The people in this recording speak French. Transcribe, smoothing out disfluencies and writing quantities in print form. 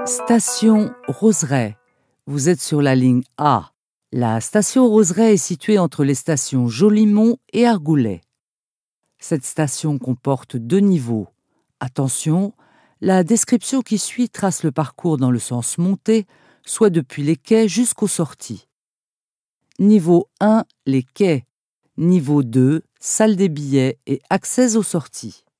Station Roseraie. Vous êtes sur la ligne A. La station Roseraie est située entre les stations Jolimont et Argoulet. Cette station comporte 2 niveaux. Attention, la description qui suit trace le parcours dans le sens montée, soit depuis les quais jusqu'aux sorties. Niveau 1, les quais. Niveau 2, salle des billets et accès aux sorties.